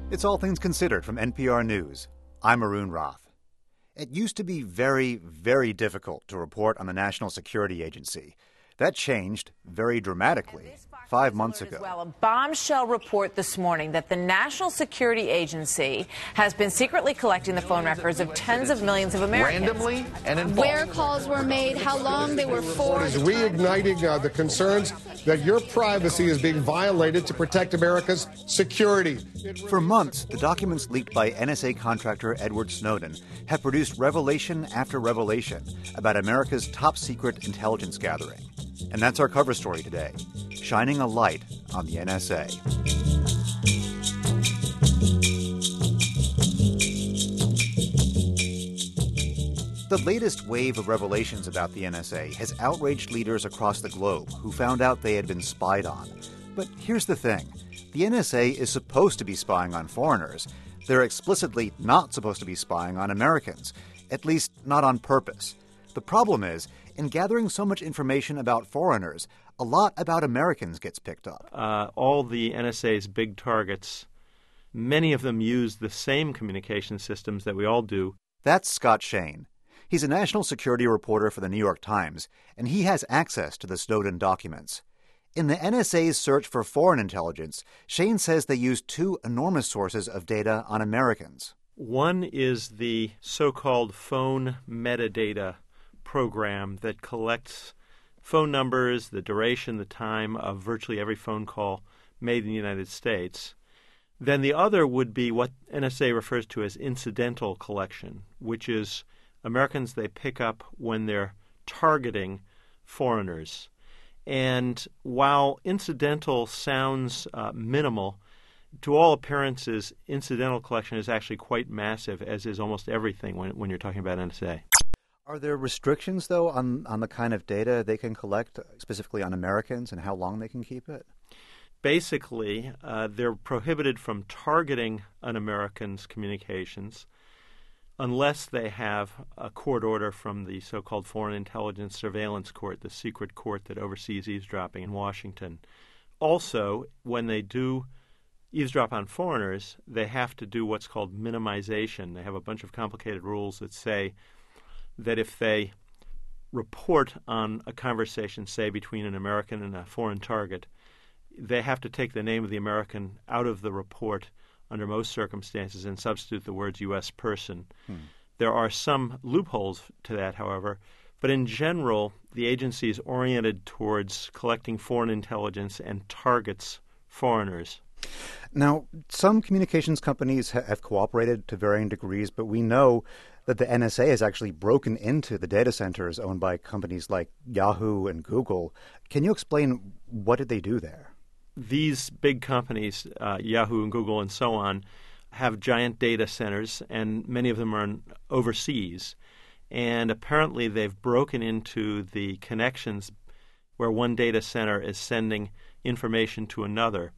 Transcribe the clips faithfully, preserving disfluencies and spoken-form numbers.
It's All Things Considered from N P R News. I'm Arun Roth. It used to be very, very difficult to report on the National Security Agency. That changed very dramatically five months ago. Well, a bombshell report this morning that the National Security Agency has been secretly collecting the phone records of tens of millions of Americans. Randomly and in bulk. Where calls were made, how long they were for. Is reigniting uh, the concerns that your privacy is being violated to protect America's security. For months, the documents leaked by N S A contractor Edward Snowden have produced revelation after revelation about America's top-secret intelligence gathering. And that's our cover story today, shining a light on the N S A. The latest wave of revelations about the N S A has outraged leaders across the globe who found out they had been spied on. But here's the thing. The N S A is supposed to be spying on foreigners. They're explicitly not supposed to be spying on Americans, at least not on purpose. The problem is, in gathering so much information about foreigners, a lot about Americans gets picked up. Uh, all the N S A's big targets, many of them use the same communication systems that we all do. That's Scott Shane. He's a national security reporter for the New York Times, and he has access to the Snowden documents. In the N S A's search for foreign intelligence, Shane says they use two enormous sources of data on Americans. One is the so-called phone metadata program that collects phone numbers, the duration, the time of virtually every phone call made in the United States. Then the other would be what N S A refers to as incidental collection, which is Americans they pick up when they're targeting foreigners. And while incidental sounds uh, minimal, to all appearances, incidental collection is actually quite massive, as is almost everything when, when you're talking about N S A. Are there restrictions, though, on, on the kind of data they can collect, specifically on Americans, and how long they can keep it? Basically, uh, they're prohibited from targeting an American's communications unless they have a court order from the so-called Foreign Intelligence Surveillance Court, the secret court that oversees eavesdropping in Washington. Also, when they do eavesdrop on foreigners, they have to do what's called minimization. They have a bunch of complicated rules that say that if they report on a conversation, say, between an American and a foreign target, they have to take the name of the American out of the report under most circumstances and substitute the words U S person. Hmm. There are some loopholes to that, however, but in general, the agency is oriented towards collecting foreign intelligence and targets foreigners. Now, some communications companies ha- have cooperated to varying degrees, but we know that the N S A has actually broken into the data centers owned by companies like Yahoo and Google. Can you explain what did they do there? These big companies, uh, Yahoo and Google and so on, have giant data centers, and many of them are in overseas. And apparently they've broken into the connections where one data center is sending information to another.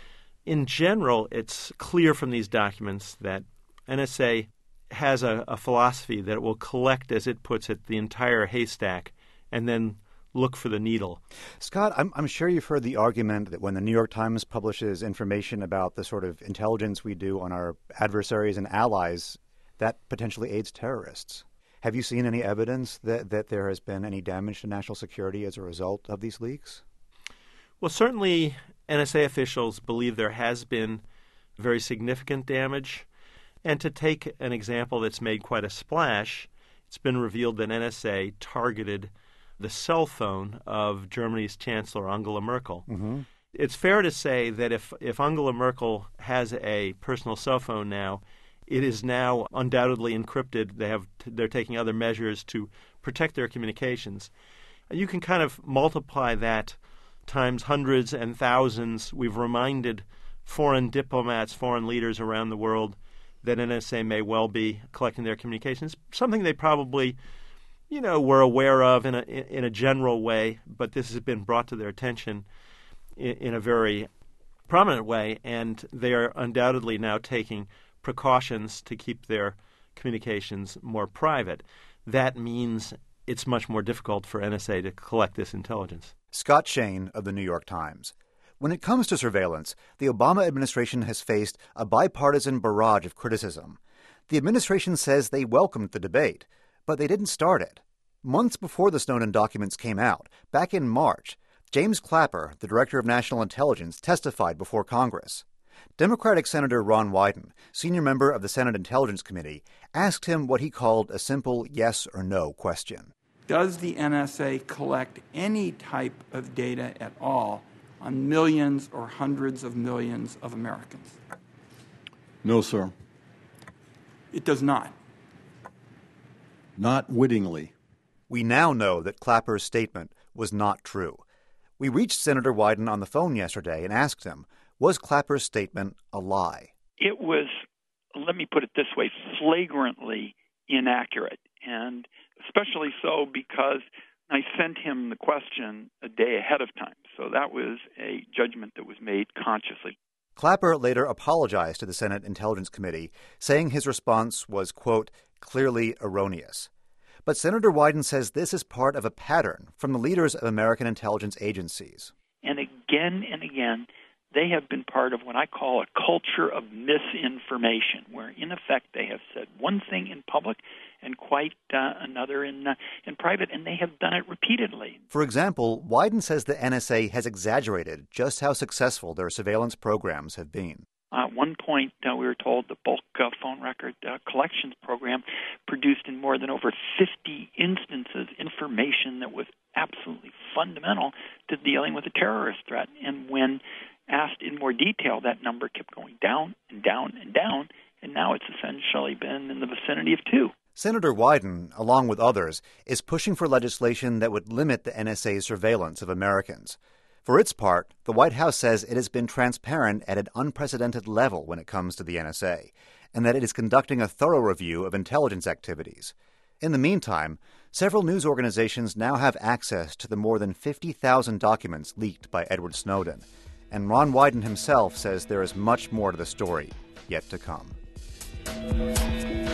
In general, it's clear from these documents that N S A has a, a philosophy that it will collect, as it puts it, the entire haystack and then look for the needle. Scott, I'm, I'm sure you've heard the argument that when the New York Times publishes information about the sort of intelligence we do on our adversaries and allies, that potentially aids terrorists. Have you seen any evidence that, that there has been any damage to national security as a result of these leaks? Well, certainly N S A officials believe there has been very significant damage. And to take an example that's made quite a splash, it's been revealed that N S A targeted the cell phone of Germany's Chancellor Angela Merkel. Mm-hmm. It's fair to say that if, if Angela Merkel has a personal cell phone now, it is now undoubtedly encrypted. They have they're taking other measures to protect their communications. You can kind of multiply that times hundreds and thousands. We've reminded foreign diplomats, foreign leaders around the world that N S A may well be collecting their communications, something they probably, you know, were aware of in a in a general way, but this has been brought to their attention in, in a very prominent way, and they are undoubtedly now taking precautions to keep their communications more private. That means it's much more difficult for N S A to collect this intelligence. Scott Shane of the New York Times. When it comes to surveillance, the Obama administration has faced a bipartisan barrage of criticism. The administration says they welcomed the debate, but they didn't start it. Months before the Snowden documents came out, back in March, James Clapper, the director of national intelligence, testified before Congress. Democratic Senator Ron Wyden, senior member of the Senate Intelligence Committee, asked him what he called a simple yes or no question. Does the N S A collect any type of data at all on millions or hundreds of millions of Americans? No, sir. It does not. Not wittingly. We now know that Clapper's statement was not true. We reached Senator Wyden on the phone yesterday and asked him, was Clapper's statement a lie? It was, let me put it this way, flagrantly inaccurate, and especially so because I sent him the question a day ahead of time. So that was a judgment that was made consciously. Clapper later apologized to the Senate Intelligence Committee, saying his response was, quote, clearly erroneous. But Senator Wyden says this is part of a pattern from the leaders of American intelligence agencies. And again and again, they have been part of what I call a culture of misinformation, where in effect they have said one thing in public and quite uh, another in uh, in private, and they have done it repeatedly. For example, Wyden says the N S A has exaggerated just how successful their surveillance programs have been. Uh, at one point, uh, we were told the bulk uh, phone record uh, collections program produced in more than over fifty instances information that was absolutely fundamental to dealing with a terrorist threat. And when asked in more detail, that number kept going down and down and down, and now it's essentially been in the vicinity of two. Senator Wyden, along with others, is pushing for legislation that would limit the N S A's surveillance of Americans. For its part, the White House says it has been transparent at an unprecedented level when it comes to the N S A, and that it is conducting a thorough review of intelligence activities. In the meantime, several news organizations now have access to the more than fifty thousand documents leaked by Edward Snowden. And Ron Wyden himself says there is much more to the story yet to come.